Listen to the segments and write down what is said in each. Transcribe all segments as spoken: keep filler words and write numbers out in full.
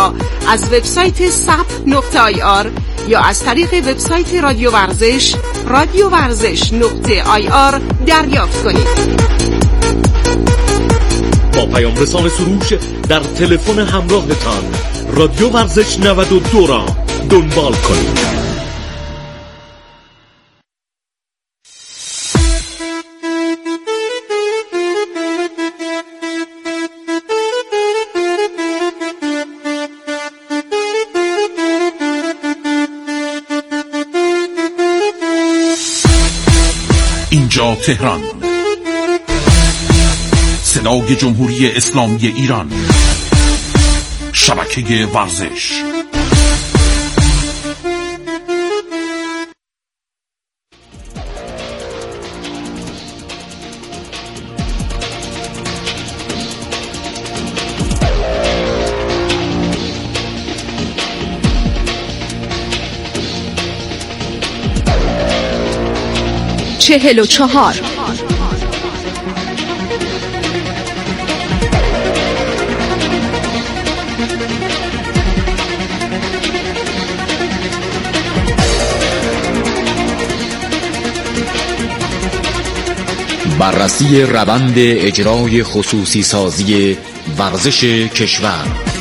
را از وبسایت سپ نقطه آی آر یا از طریق وبسایت رادیو ورزش رادیو ورزش نقطه آی آر دریافت کنید. با پیام رسان سروش در تلفن همراهتان رادیو ورزش نود و دو را دنبال کنید. اینجا تهران، صدای جمهوری اسلامی ایران، شبکه ورزش. چهل و چهار بررسی روند اجرای خصوصی سازی ورزش کشور.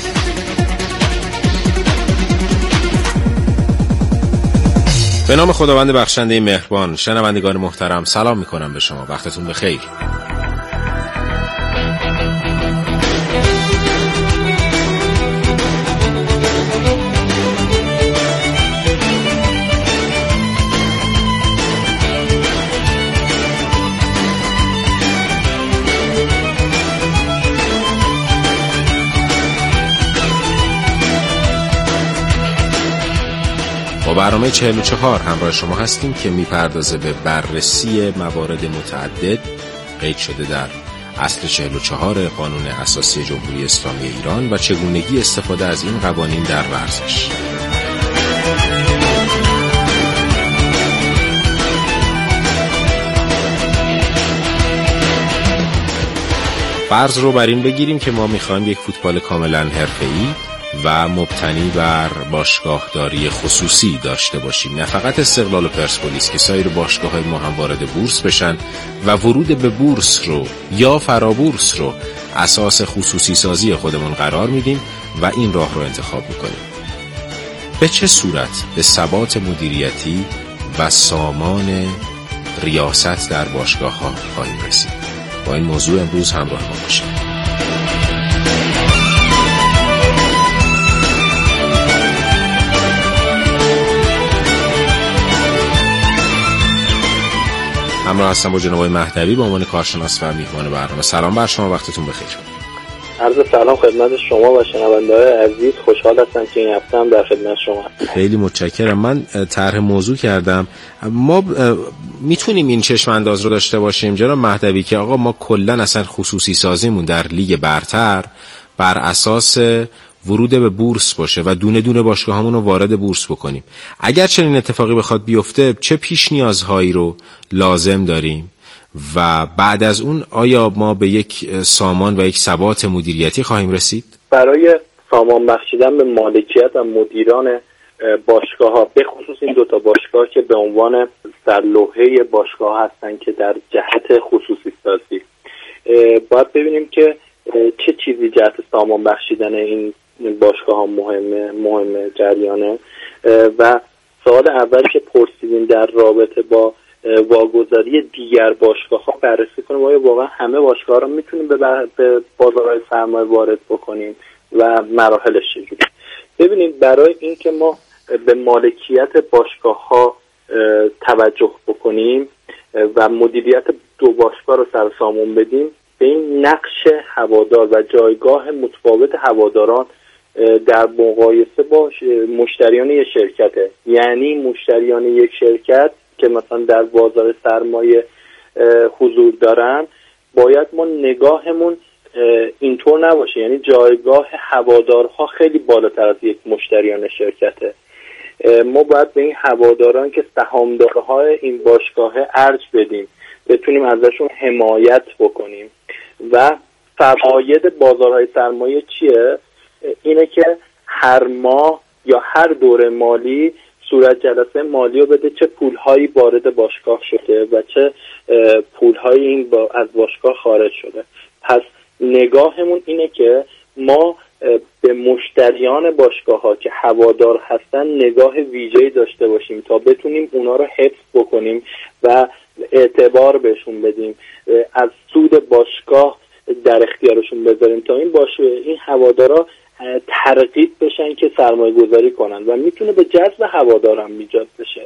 به نام خداوند بخشنده مهربان. شنوندگان محترم، سلام میکنم به شما، وقتتون بخیر. با برنامه چهل و چهار همراه شما هستیم که میپردازه به بررسی موارد متعدد قید شده در اصل چهل و چهار قانون اساسی جمهوری اسلامی ایران و چگونگی استفاده از این قوانین در ورزش. فرض رو بر این بگیریم که ما میخوایم یک فوتبال کاملا حرفه‌ای و مبتنی بر باشگاهداری خصوصی داشته باشیم، نه فقط استقلال و پرسپولیس که سایر باشگاه‌های ما هم وارد بورس بشن و ورود به بورس رو یا فرابورس رو اساس خصوصی سازی خودمون قرار میدیم و این راه رو انتخاب میکنیم. به چه صورت به ثبات مدیریتی و سامان ریاست در باشگاه‌ها خواهیم رسید؟ با این موضوع امروز همراه ما باشید. همراه هستم با جناب مهدوی به عنوان کارشناس و میهمان برنامه. سلام بر شما، وقتتون بخیر. عرض سلام خدمت شما و شنونده‌های عزیز. خوشحال هستم که این هفته هم در خدمت شما هستم. خیلی متشکرم. من طرح موضوع کردم، ما میتونیم این چشم انداز رو داشته باشیم جناب مهدوی که آقا ما کلا اصلا خصوصی سازیمون در لیگ برتر بر اساس ورود به بورس باشه و دونه دونه باشگاهامون رو وارد بورس بکنیم. اگر چنین اتفاقی بخواد بیفته چه پیش نیازهایی رو لازم داریم و بعد از اون آیا ما به یک سامان و یک ثبات مدیریتی خواهیم رسید؟ برای سامان بخشیدن به مالکیت و مدیران باشگاه‌ها، به خصوص این دوتا باشگاه که به عنوان سرلوحه باشگاه هستن که در جهت خصوصی سازی، باید ببینیم که چه چیزی جهت سامان بخشیدن این باشگاه ها مهمه مهمه جریانه. و سوال اول که پرسیدیم در رابطه با واگذاری دیگر باشگاه ها بررسی کنیم آیا واقعا همه باشگاه ها رو میتونیم به, به بازارهای سرمایه وارد بکنیم و مراحلش چجوری. ببینید، برای اینکه ما به مالکیت باشگاه ها توجه بکنیم و مدیریت دو باشگاه رو سرسامون بدیم، به این نقش هوادار و جایگاه متفاوت هواداران در مقایسه با مشتریان یک شرکته. یعنی مشتریان یک شرکت که مثلا در بازار سرمایه حضور دارن، باید ما نگاهمون اینطور نباشه، یعنی جایگاه هوادارها خیلی بالاتر از یک مشتریان شرکته. ما باید به این هواداران که سهامدارهای این باشگاه ارج بدیم، بتونیم ازشون حمایت بکنیم. و فواید بازارهای سرمایه چیه؟ اینه که هر ماه یا هر دوره مالی صورت جلسه مالی رو بده، چه پولهایی وارد باشگاه شده و چه پولهایی این با از باشگاه خارج شده. پس نگاهمون اینه که ما به مشتریان باشگاه ها که هوادار هستن نگاه ویژه‌ای داشته باشیم تا بتونیم اونا رو حفظ بکنیم و اعتبار بهشون بدیم، از سود باشگاه در اختیارشون بذاریم تا این باشه این هوادارا ترغیب بشن که سرمایه گذاری کنن و میتونه به جذب هوادارم ایجاد بشه.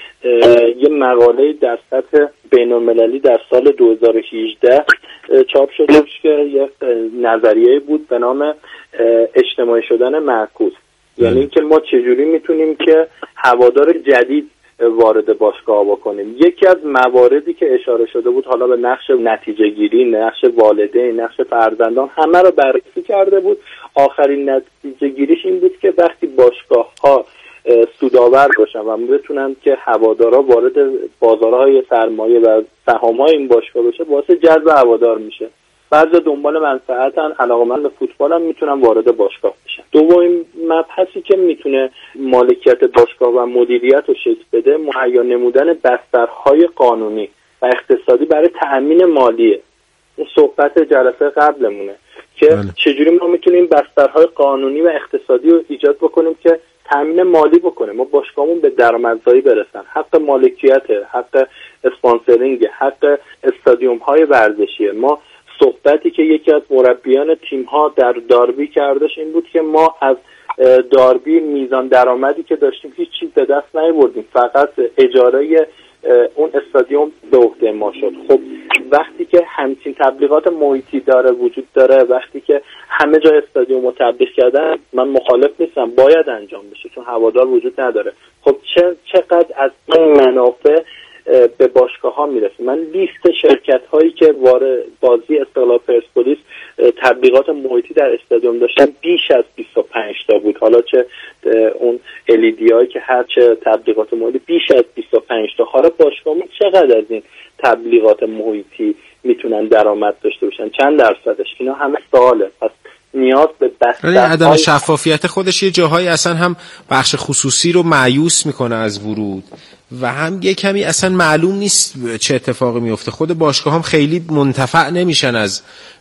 یه مقاله در سطح بین‌المللی در سال دو هزار و هجده چاپ شده که یه نظریه بود به نام اجتماعی شدن معکوس، یعنی اینکه ما چجوری میتونیم که هوادار جدید وارد باشگاه بکنیم. یکی از مواردی که اشاره شده بود حالا به نقش نتیجه گیری، نقش والدین، نقش فرزندان، همه رو بررسی کرده بود. آخرین نتیجه گیریش این بود که وقتی باشگاه ها سودآور باشن و بتونن که هوادارا وارد بازارهای سرمایه و سهام‌های این باشگاه بشه، باعث جذب هوادار میشه. بعضی دنبال منفعتن، علاقه‌مند به فوتبال هم میتونن وارد باشگاه بشن. دومین مبحثی که میتونه مالکیت باشگاه و مدیریت رو شکل بده، مهیا نمودن بسترهای قانونی و اقتصادی برای تأمین مالیه. این صحبت جلسه قبلمونه که بله. چجوری ما میتونیم بسترهای قانونی و اقتصادی رو ایجاد بکنیم که تامین مالی بکنه، ما باشگاهمون به درآمدزایی برسن، حق مالکیت، حق اسپانسرینگ، حق استادیوم های ورزشیه. ما صحبتی که یکی از مربیان تیم ها در داربی کردش این بود که ما از داربی میزان درآمدی که داشتیم هیچ چیز به دست نیاوردیم، فقط اجاره اون استادیوم به عهده ما شد. خب وقتی که همچین تبلیغات محیطی داره وجود داره، وقتی که همه جای استادیوم رو تبلیغ کردن، من مخالف نیستم، باید انجام بشه چون هوادار وجود نداره. خب چه چقدر از این منافع به باشگاه ها میرسه؟ من لیست شرکت هایی که وارد بازی استقلال پرسپولیس تبلیغات محیطی در استادیوم داشتن بیش از بیست و پنج تا بود. حالا چه اون الیدی هایی که هر چه تبلیغات محیطی بیش از بیست و پنج تا. حالا باشگاه چقدر از این تبلیغات محیطی میتونن درآمد داشته باشن؟ چند درصدش؟ اینا همه سواله. پس نیاز به بستر عدم های... شفافیت خودش یه جاهایی اصلا هم بخش خصوصی رو مایوس میکنه از ورود و هم یه کمی اصلا معلوم نیست چه اتفاقی میفته. خود باشگاه هم خیلی منتفع نمیشن از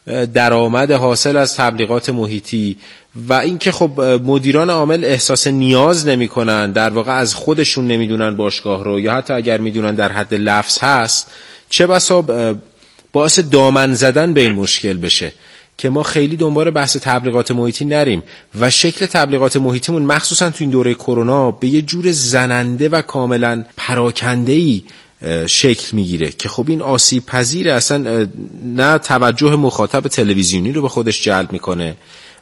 درآمد حاصل از تبلیغات محیطی و اینکه خب مدیران عامل احساس نیاز نمیکنن، در واقع از خودشون نمیدونن باشگاه رو، یا حتی اگر میدونن در حد لفظ هست، چه بسا باعث دامن زدن به این مشکل بشه که ما خیلی دنبال بحث تبلیغات محیطی نریم و شکل تبلیغات محیطیمون مخصوصا تو این دوره کرونا به یه جور زننده و کاملا پراکنده‌ای شکل میگیره که خب این آسیب پذیره، اصلا نه توجه مخاطب تلویزیونی رو به خودش جلب میکنه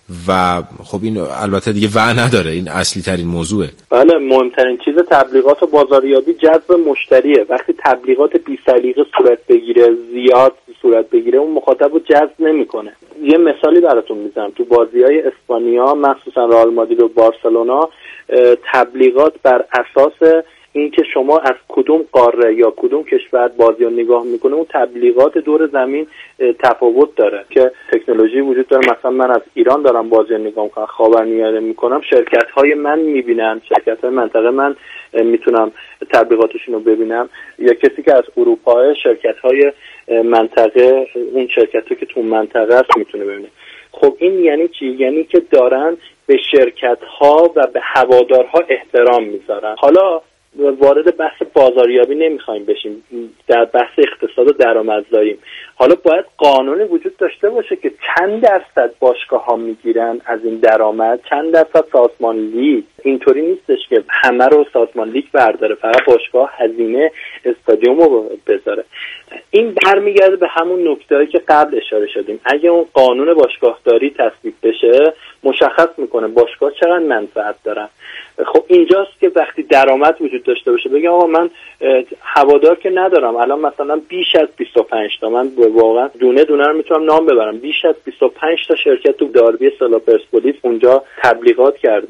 و خب این البته دیگه وع نداره، این اصلی ترین موضوعه. بله، مهمترین چیز تبلیغات و بازاریابی جذب مشتریه. وقتی تبلیغات بی سلیقه صورت بگیره، زیاد صورت بگیره، اون مخاطب رو جذب نمیکنه. یه مثالی براتون میزنم. تو بازی‌های اسپانیا مخصوصا رئال مادرید و بارسلونا تبلیغات بر اساس اینکه شما از کدوم قاره یا کدوم کشور بازی رو نگاه میکنه، اون تبلیغات دور زمین تفاوت داره که تکنولوژی وجود داره. مثلا من از ایران دارم بازی رو نگاه میکنم، خاورمیانه میکنم، شرکت های من میبینن، شرکت های منطقه من میتونم تبلیغاتشون رو ببینم، یا کسی که از اروپا شرکت های منطقه، اون شرکت ها که تو منطقه است میتونه ببینه. خب این یعنی چی؟ یعنی که دارن به شرکت ها و به هوادارها احترام میذارن. حالا وارد بحث بازاریابی نمیخوایم بشیم، در بحث اقتصاد و درآمدزاییم. حالا باید قانونی وجود داشته باشه که چند درصد باشگاه ها میگیرن از این درآمد، چند درصد سازمان لیگ. اینطوری نیستش که همه رو سازمان لیگ برداره، فقط باشگاه هزینه استادیوم رو بذاره. این برمیگرده به همون نکته‌ای که قبل اشاره شدیم. اگه اون قانون باشگاهداری تصویب بشه، مشخص میکنه باشگاه چقدر منفعت دارن. خب اینجاست که وقتی درآمد وجود داشته باشه، بگم آقا من هوادار که ندارم، الان مثلا بیش از بیست و پنج تا، من واقعا دونه دونه رو میتونم نام ببرم، بیش از بیست و پنج تا شرکت تو داربی استقلال پرسپولیس اونجا تبلیغات کردن.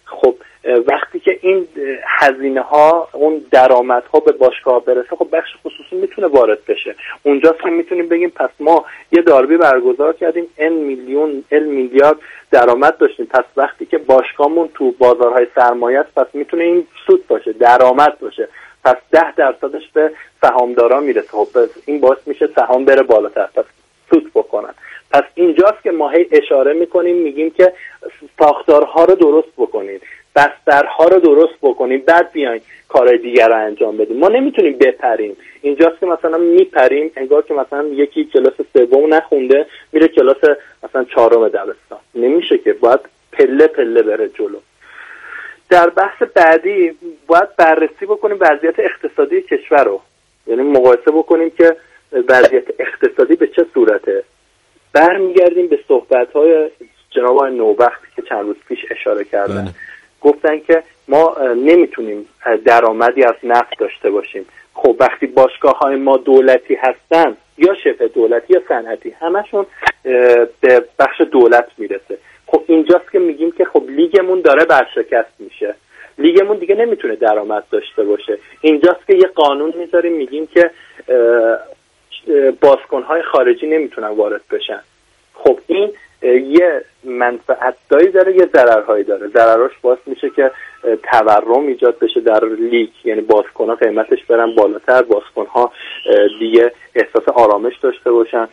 خب وقتی که این هزینه ها اون درآمد ها به باشگاه برسه، خب بخش خصوصی میتونه وارد بشه. اونجاست که میتونیم بگیم پس ما یه داربی برگزار کردیم، ان میلیون ال میلیارد درآمد داشتیم، پس وقتی که باشگاهمون تو بازارهای سرمایه است، پس میتونه این سود باشه، درآمد باشه، پس ده درصدش به سهامدارا میرسه. خب این باعث میشه سهام بره بالاتر، پس سود بکنن. پس اینجاست که ما هی اشاره میکنیم، میگیم که ساختارها رو درست بکنید، بسترها رو درست بکنیم، بعد بیاین کارهای دیگر رو انجام بدیم. ما نمیتونیم بپریم. اینجاست که مثلا میپریم انگار که مثلا یکی کلاس سوم نخونده میره کلاس مثلا چهارم دبستان. نمیشه که، باید پله پله بره جلو. در بحث بعدی باید بررسی بکنیم وضعیت اقتصادی کشور رو، یعنی مقایسه بکنیم که وضعیت اقتصادی به چه صورته. برمیگردیم به صحبت‌های جناب آقای نوبخت که چند روز پیش اشاره کردن. بله. گفتن که ما نمیتونیم درآمدی از نفت داشته باشیم. خب وقتی باشگاه‌های ما دولتی هستن یا شبه دولتی یا صنعتی، همشون به بخش دولت میرسه. خب اینجاست که میگیم که خب لیگمون داره برشکست میشه، لیگمون دیگه نمیتونه درآمد داشته باشه. اینجاست که یه قانون میذاریم، میگیم که بازیکن‌های خارجی نمیتونن وارد بشن. خب این یه منفعتایی داره، یه ضررهایی داره. ضرراش باعث میشه که تورم ایجاد بشه در لیگ، یعنی بازیکن‌ها قیمتش برن بالاتر، بازیکن‌ها دیگه احساس آرامش داشته باشن.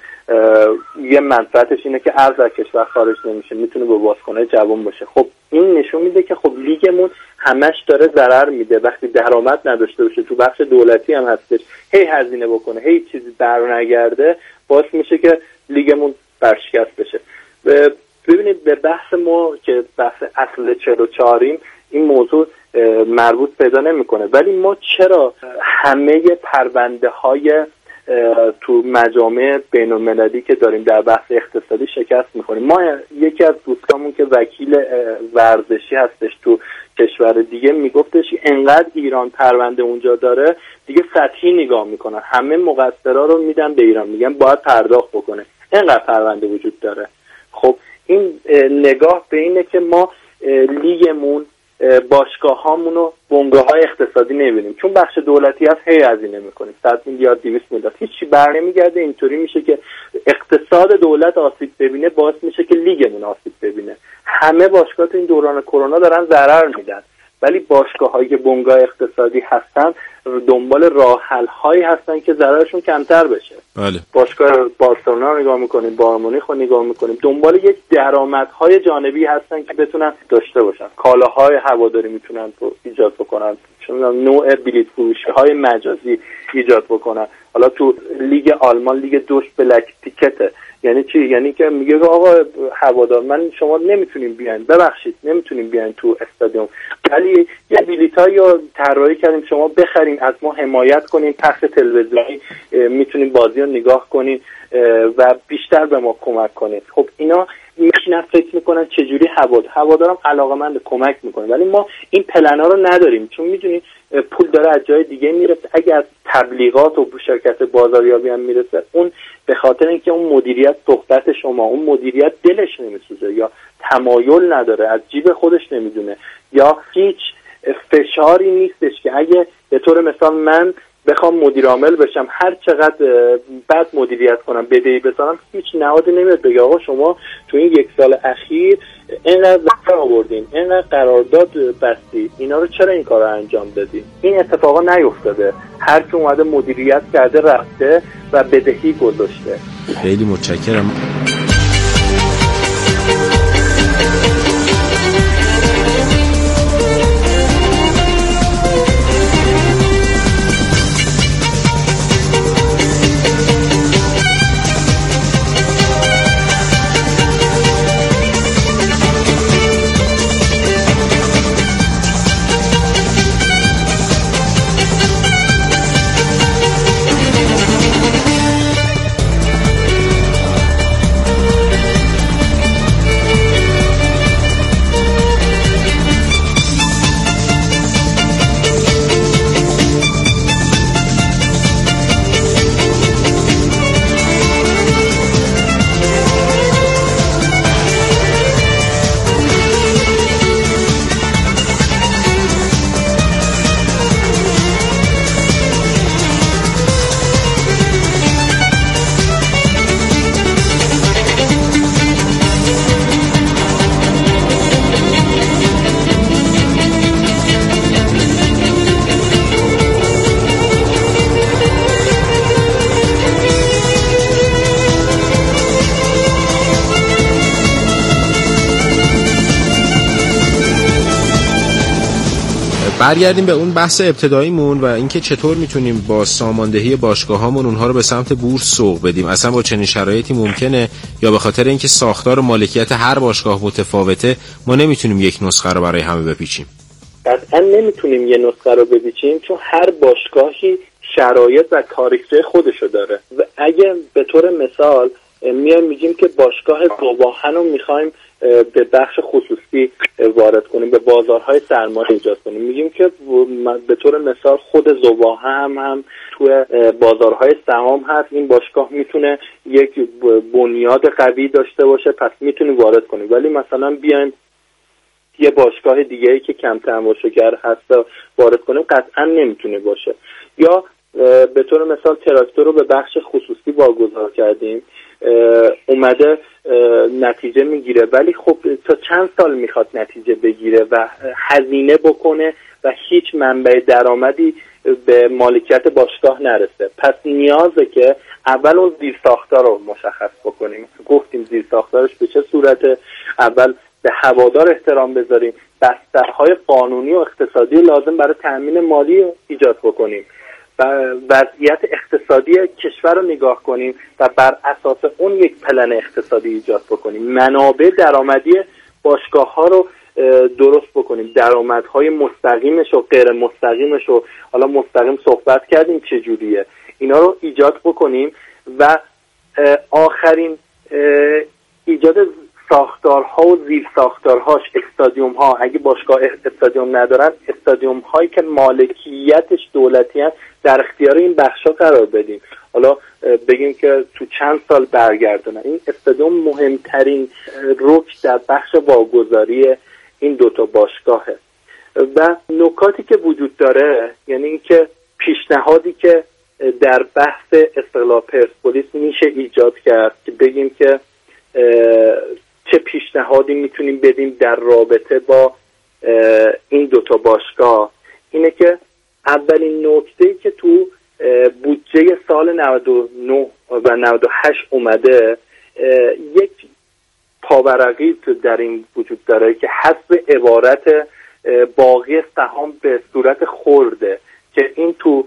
یه منفعتش اینه که ارز از کشور خارج نمیشه، میتونه به بازیکن‌های جوان باشه. خب این نشون میده که خب لیگمون همش داره ضرر میده. وقتی درآمد نداشته باشه، تو بخش دولتی هم هستش، هی هزینه بکنه، هی چیزی برنگرده، باعث میشه که لیگمون برشکست بشه. ببینید به بحث ما که بحث اصل چهل و چهاریم این موضوع مربوط پیدا نمیکنه، ولی ما چرا همه پرونده های تو مجامع بین المللی که داریم در بحث اقتصادی شکست میکنیم؟ ما یکی از دوستامون که وکیل ورزشی هستش تو کشور دیگه میگفتش انقدر ایران پرونده اونجا داره دیگه سطحی نگاه میکنن، همه مقصرا رو میدن به ایران، میگن باید پرداخت بکنه، اینقدر پرونده وجود داره. خب این نگاه به اینه که ما لیگمون، باشگاه هامون رو بنگاه های اقتصادی نبینیم، چون بخش دولتی هست هی هزینه میکنیم، صد میلیارد دویست میلیارد، هیچی بر نمیگرده. اینطوری میشه که اقتصاد دولت آسیب ببینه، باعث میشه که لیگمون آسیب ببینه. همه باشگاه تو این دوران کرونا دارن ضرر میدن، ولی باشگاه هایی که بنگاه اقتصادی هستن دنبال راه حل هایی هستن که ضررشون کمتر بشه. بله. باشگاه بارسلونا رو نگاه میکنیم، بایر مونیخ رو نگاه میکنیم، دنبال یک درآمدهای جانبی هستن که بتونن داشته باشن. کالاهای هواداری میتونن تو ایجاد بکنن، چون نوع بلیط فروشی های مجازی ایجاد بکنن. حالا تو لیگ آلمان لیگ دوش بلک تیکته، یعنی چی؟ یعنی که میگه آقا هوادار من شما نمیتونیم بیاین، ببخشید نمیتونیم بیاین تو استادیوم، ولی یه بلیطایی رو طراحی کردیم شما بخرین، از ما حمایت کنین، پخش تلویزیونی میتونین بازی رو نگاه کنین و بیشتر به ما کمک کنید. خب اینا میشینن فکر میکنن چجوری هواد هوادارم علاقه‌مند کمک میکنه، ولی ما این پلنا رو نداریم، چون میدونی پول داره از جای دیگه میرسه. اگر از تبلیغات و شرکت بازاریابی هم میرسه، اون به خاطر اینکه اون مدیریت صحبت شما، اون مدیریت دلش نمیسوزه یا تمایل نداره، از جیب خودش نمیدونه، یا هیچ فشاری نیستش که اگه به طور مثال من بخوام مدیر عامل بشم هر چقدر بد مدیریت کنم، بدهی بزنم، هیچ نهادی نمیاد بگه آقا شما تو این یک سال اخیر اینقدر ضرر آوردین، اینقدر قرارداد بستی، اینا رو چرا این کار رو انجام دادی؟ این اتفاقا نیفتاده. هر کی اومده مدیریت کرده رفته و بدهی گذاشته. خیلی متشکرم. برگردیم به اون بحث ابتداییمون و اینکه چطور میتونیم با ساماندهی باشگاهامون اونها رو به سمت بورس سوق بدیم. اصلا با چنین شرایطی ممکنه یا به خاطر اینکه ساختار و مالکیت هر باشگاه متفاوته ما نمیتونیم یک نسخه رو برای همه بپیچیم؟ قطعا نمیتونیم یه نسخه رو بپیچیم، چون هر باشگاهی شرایط و تاریخچه خودشو داره. و اگه به طور مثال میایم میگیم که باشگاه ذوباهن رو میخوایم به بخش خصوصی وارد کنیم، به بازارهای سرمایه ایجاد کنیم، میگیم که به طور مثال خود ذوباهن هم, هم توی بازارهای سهام هست، این باشگاه میتونه یک بنیاد قوی داشته باشه، پس میتونیم وارد کنیم. ولی مثلا بیایم یه باشگاه دیگه‌ای که کم تماشاگر هست وارد کنیم، قطعا نمیتونه باشه. یا به طور مثال تراکتور رو به بخش خصوصی واگذار کردیم، اومده نتیجه میگیره، ولی خب تا چند سال میخواد نتیجه بگیره و هزینه بکنه و هیچ منبع درآمدی به مالکیت باشگاه نرسه. پس نیازه که اول اون زیرساختار رو مشخص بکنیم. گفتیم زیرساختارش به چه صورته، اول به هوادار احترام بذاریم، بسترهای قانونی و اقتصادی لازم برای تأمین مالی ایجاد بکنیم و وضعیت اقتصادی کشور رو نگاه کنیم و بر اساس اون یک پلن اقتصادی ایجاد بکنیم. منابع درآمدی باشگاه ها رو درست بکنیم، درآمدهای مستقیمش و غیر مستقیمش رو، حالا مستقیم صحبت کردیم چجوریه، اینا رو ایجاد بکنیم. و آخرین ایجاد ساختارها و زیر ساختارهاش، استادیوم ها، اگه باشگاه استادیوم ندارن، استادیوم هایی که مالکیتش دولتی هست در اختیار این بخش ها قرار بدیم. حالا بگیم که تو چند سال برگردونن. این استادیوم مهمترین رکن در بخش واگذاری این دوتا باشگاهه. و نکاتی که وجود داره، یعنی اینکه پیشنهادی که در بحث استقلال پرسپولیس میشه ایجاد کرد که بگیم که چه پیشنهادی میتونیم بدیم در رابطه با این دوتا باشگاه، اینه که اولین نکته‌ای که تو بودجه سال نود و نه و نود و هشت اومده، یک پاورقی در این وجود داره که حذف عبارت باقی سهام به صورت خرده، که این تو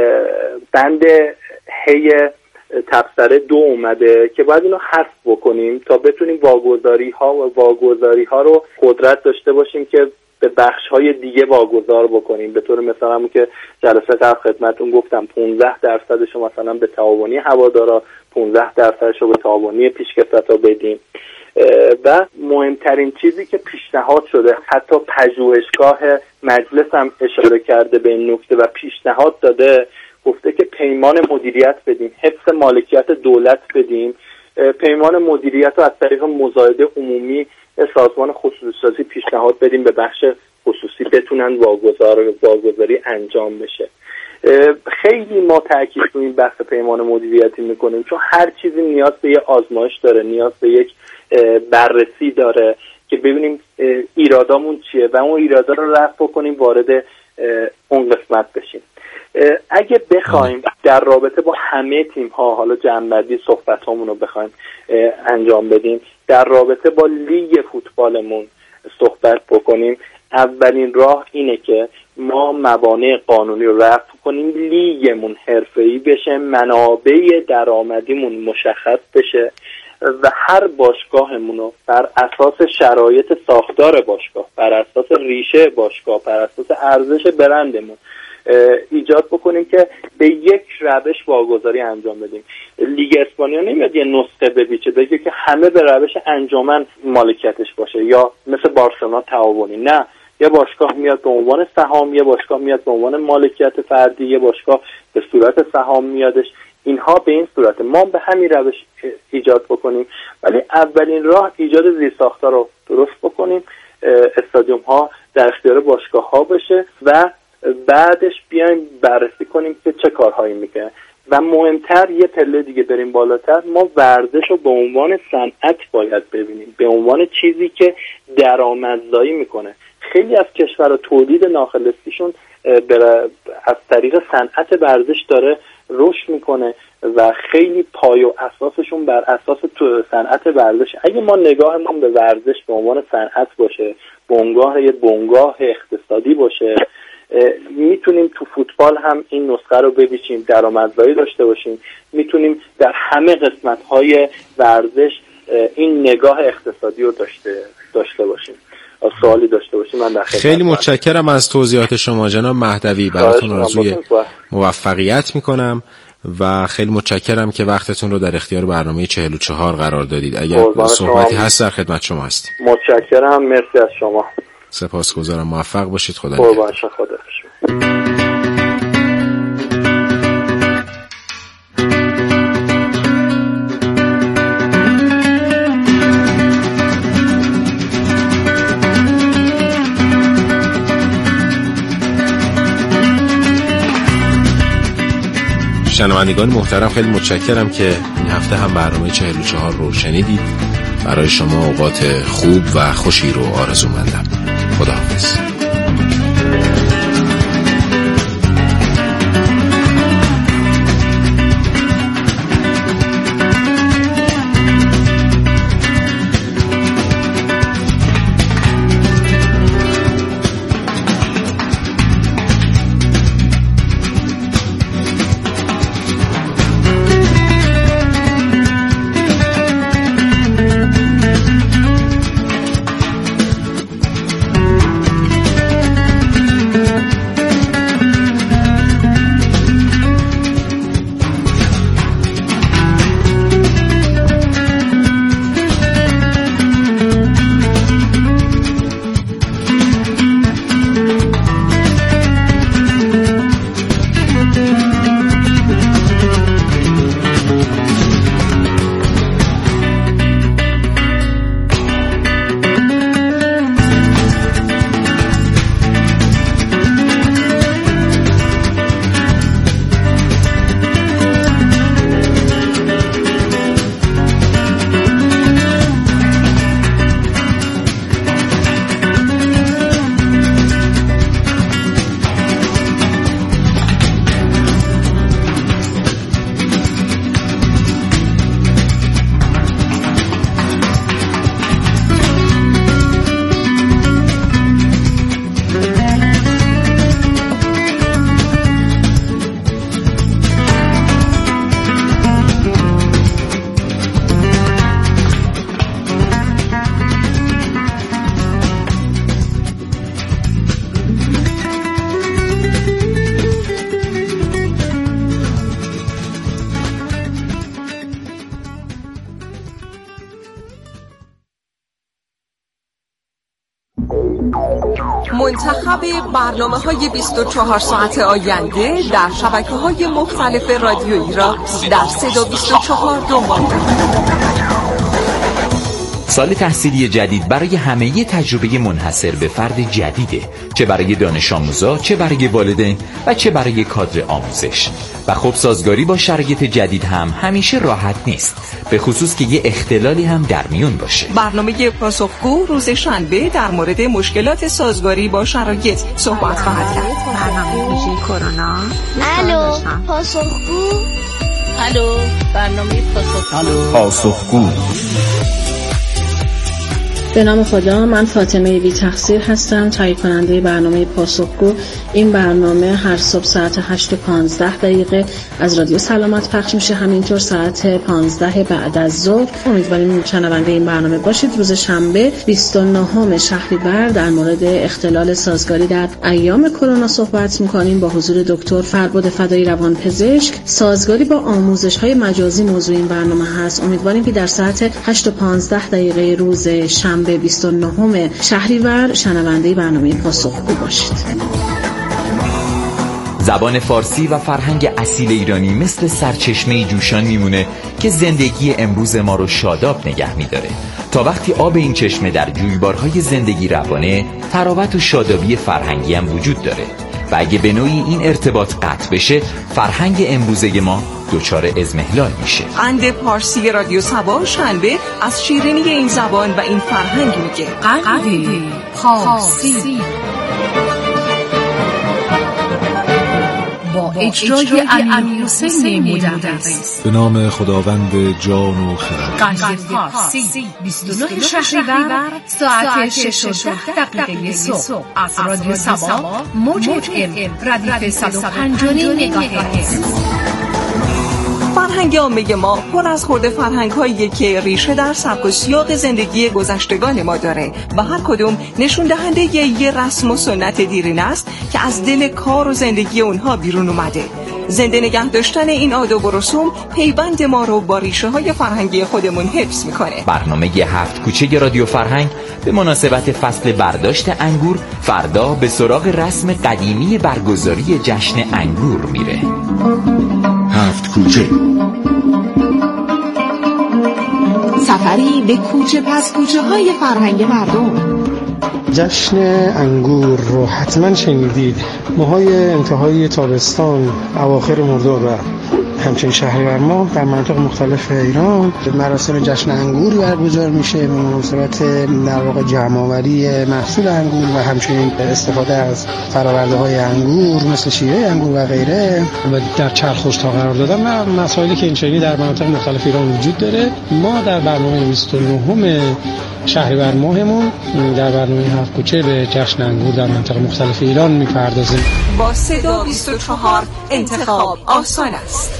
بند هی تبصره دو اومده که باید اینو حذف بکنیم تا بتونیم واگذاری ها و واگذاری ها رو قدرت داشته باشیم که به بخش های دیگه واگذار بکنیم. به طور مثلا همون که جلسه قبل خدمتتون گفتم، پانزده درصدش رو مثلا به تعاونی هوادارا، پانزده درصدش رو به تعاونی پیشکسوت‌ها بدیم. و مهمترین چیزی که پیشنهاد شده، حتی پژوهشگاه مجلس هم اشاره کرده به این نکته و پیشنهاد داده، گفته که پیمان مدیریت بدیم، حفظ مالکیت دولت بدیم، پیمان مدیریت رو از طریق مزایده عمومی سازمان خصوصی سازی پیشنهاد بدیم به بخش خصوصی بتونن واگذار واگذاری انجام بشه. خیلی ما تاکید روی این بحث پیمان مدیریتی میکنیم، چون هر چیزی نیاز به یه آزمایش داره، نیاز به یک بررسی داره که ببینیم ایرادامون چیه و اون ایرادا رو رفع بکنیم، وارد اون قسمت بشیم. اگه بخوایم در رابطه با همه تیم ها، حالا جمع‌بندی صحبت هامون رو بخوایم انجام بدیم، در رابطه با لیگ فوتبالمون صحبت بکنیم، اولین راه اینه که ما موانع قانونی رو رفع کنیم، لیگمون حرفه‌ای بشه، منابع درآمدیمون مشخص بشه و هر باشگاهمون رو بر اساس شرایط ساختار باشگاه، بر اساس ریشه باشگاه، بر اساس ارزش برندمون ایجاد بکنیم که به یک روش واگذاری انجام بدیم. لیگ اسپانیا نمیاد یه نسخه بپیچه بگه که همه به روش انجمن مالکیتش باشه یا مثل بارسلونا تعاونی. نه، یه باشگاه میاد به عنوان سهام، یه باشگاه میاد به عنوان مالکیت فردی، یه باشگاه به صورت سهام میادش. اینها به این صورت ما به همین روش ایجاد بکنیم، ولی اولین راه ایجاد زیرساختار رو درست بکنیم، استادیوم ها در اختیار باشگاه ها بشه و بعدش بیایم بررسی کنیم که چه کارهایی میکنه. و مهمتر یه پله دیگه بریم بالاتر، ما ورزش رو به عنوان صنعت باید ببینیم، به عنوان چیزی که درآمدزایی میکنه. خیلی از کشورها تولید ناخالصیشون از طریق صنعت ورزش داره رشد میکنه و خیلی پای و اساسشون بر اساس تو صنعت ورزش. اگه ما نگاهمون به ورزش به عنوان صنعت باشه، بنگاه یه بنگاه اقتصادی باشه، میتونیم تو فوتبال هم این نسخه رو ببیچیم، درآمدزایی داشته باشیم، میتونیم در همه قسمت‌های ورزش این نگاه اقتصادی رو داشته داشته باشیم. سوالی داشته باشیم من در خدمت. خیلی متشکرم از توضیحات شما جناب مهدوی، براتون آرزوی موفقیت میکنم و خیلی متشکرم که وقتتون رو در اختیار برنامه چهل و چهار قرار دادید. اگر صحبتی هست در خدمت شما هستیم. متشکرم، مرسی از شما. سپاسگزارم، موفق باشید. خدا قربان شما. خدا شنوندگان محترم، خیلی متشکرم که این هفته هم برنامه چهل و چهار رو شنیدید. برای شما اوقات خوب و خوشی رو آرزو مندم. خداحافظ. منتخب برنامه‌های بیست و چهار ساعت آینده در شبکه‌های مختلف رادیویی را در صدا بیست و چهار دنبال کنید. سال تحصیلی جدید برای همه تجربه منحصر به فرد جدیده، چه برای دانش آموزا، چه برای والدین و چه برای کادر آموزش. و خب سازگاری با شرایط جدید هم همیشه راحت نیست، به خصوص که یه اختلالی هم در میون باشه. برنامه پاسخگو روز شنبه در مورد مشکلات سازگاری با شرایط صحبت خواهد کرد. برنامه ویژه کرونا. الو پاسخگو. الو برنامه پاسخگو. پاسخگو. به نام خدا، من فاطمه بی تقصیر هستم، تهیه کننده برنامه پاسخگو. این برنامه هر صبح ساعت هشت و پانزده دقیقه از رادیو سلامت پخش میشه، همینطور ساعت پانزده بعد از ظهر. امیدواریم شنونده این برنامه باشید. روز شنبه بیست و نهم شهریور در مورد اختلال سازگاری در ایام کرونا صحبت میکنیم با حضور دکتر فربد فدایی روانپزشک. سازگاری با آموزش‌های مجازی موضوع این برنامه هست. امیدواریم که در ساعت هشت و پانزده دقیقه روز شنبه بیست و نهم شهریور شنونده برنامه پاسخگو باشید. زبان فارسی و فرهنگ اصیل ایرانی مثل سرچشمه جوشان میمونه که زندگی امروز ما رو شاداب نگه میداره. تا وقتی آب این چشمه در جویبارهای زندگی روانه، تراوت و شادابی فرهنگی هم وجود داره و اگه به نوعی این ارتباط قطع بشه، فرهنگ امروزه ما دچار اضمحلال میشه. قند پارسی رادیو سبا شنبه از شیرینی این زبان و این فرهنگ میگه. قند پارسی با اجرای امیر حسین مدرس. به نام خداوند جان و خرد. قصد فارسی بیست و نه شهریور ساعت شش و ده دقیقه صبح از رادیو سبا موج اف ام ردیف صد و پنج و نیم مگاهرتز. فرهنگ عامه ما پر از خرده فرهنگ هایی که ریشه در سبک و سیاق زندگی گذشتگان ما داره و هر کدوم نشون دهنده یه رسم و سنت دیرین است که از دل کار و زندگی اونها بیرون اومده. زنده نگه داشتن این آداب و رسوم پیوند ما رو با ریشه های فرهنگی خودمون حفظ میکنه. برنامه هفت کوچه رادیو فرهنگ به مناسبت فصل برداشت انگور فردا به سراغ رسم قدیمی برگزاری جشن انگور میره. هفت کوچه، سفری به کوچه پس کوچه های فرهنگ مردم. جشن انگور رو حتما شنیدید. ماهای انتهای تابستان، اواخر مرداد و همچنین شهریور ماه در مناطق مختلف ایران مراسم جشن انگور برگزار میشه به مناسبت در واقع جمع‌آوری محصول انگور و همچنین استفاده از فرآورده‌های انگور مثل شیره انگور و غیره و در چرخش تا قرار دادن و مسائلی که اینچنینی در مناطق مختلف ایران وجود داره. ما در برنامه بیست و نه شهریور ماهمون در برنامه هفت کوچه به جشن انگور در مناطق مختلف ایران میپردازیم. با صدا بیست و چهار انتخاب آسان است.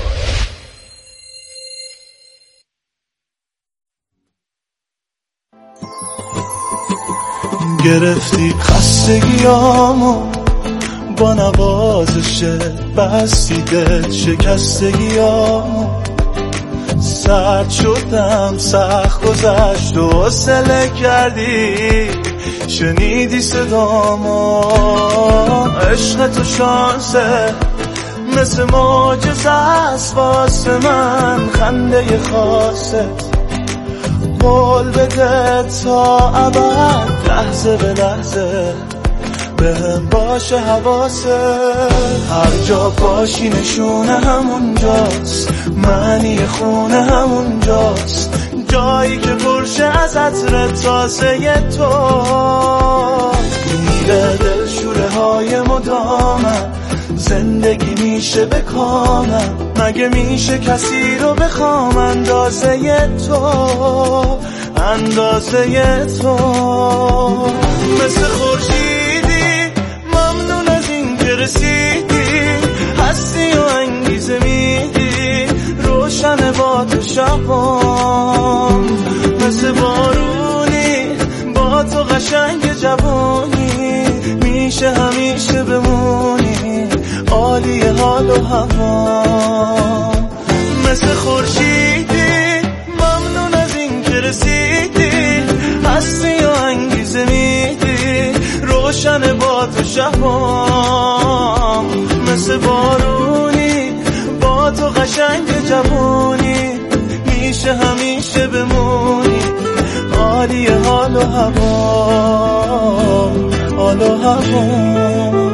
گرفتی خستگیامو با نوازش بستی دل شکستگیامو، سرد شدم سخت گذشت و حوصله کردی شنیدی صدامو. عشق تو شانسه مثل معجزه است واسه من، خنده خاصت قول بده تا ابد لحظه به لحظه بهم باشه حواست. هر جا باشی نشونه همونجاست، معنی خونه همونجاست، جایی که پرشه از عطر تازه تو. میره دل شوره های مدامم، زندگی میشه به کامم، مگه میشه کسی رو بخوام اندازه تو، اندازه تو. مثل خورشیدی ممنون از این که رسیدی، هستی و انگیزه میدی روشن با تو شبام. مثل بارونی با تو قشنگ جوانی، میشه همیشه بمونی عالی حال و هوا. مثل خورشیدی ممنون از این که رسیدی، هستی و انگیزه میدی روشن با تو شبام. مثل بارونی با تو قشنگ جوانی، میشه همیشه بمونی عالی حال و هوا، حال و هوا.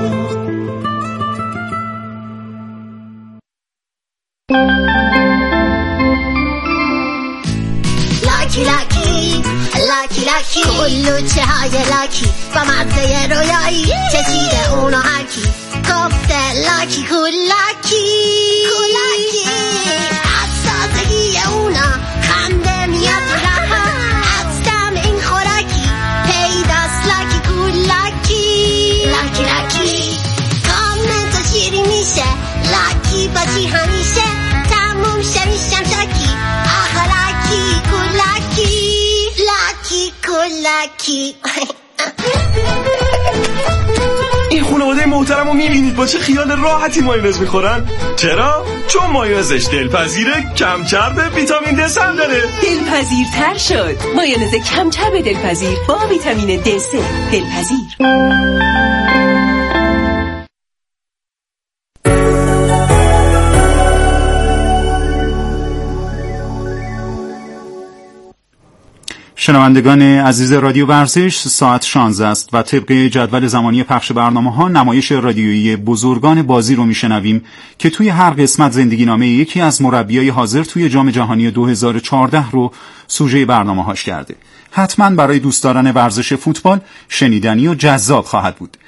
لاکی لاکی لاکی لاکی کلو چه های لاکی با مزه رویایی چشیده اونو هرکی گفته لاکی کلاکی کلاکی از سازگی اونا خنده میاد رها، از دم این خوراکی پیداست لاکی کلاکی لاکی لاکی کامل تو شیری میشه لاکی باشی همیشه تموم شمیشم شاکی آخه لاکی کلاکی لاکی کلاکی. این خانواده محترم رو میبینید با چه خیال راحتی مایونز میخورن؟ چرا؟ چون مایونزش دلپذیره، کمچرب ویتامین د هم داره. دلپذیرتر شد. مایونز کمچرب دلپذیر با ویتامین د سه. دلپذیر. شنوندگان عزیز رادیو ورزش، ساعت شانزده است و طبق جدول زمانی پخش برنامه‌ها نمایش رادیویی بزرگان بازی رو میشنویم که توی هر قسمت زندگی نامه یکی از مربیای حاضر توی جام جهانی دو هزار و چهارده رو سوژه برنامه‌هاش کرده. حتما برای دوستداران ورزش فوتبال شنیدنی و جذاب خواهد بود.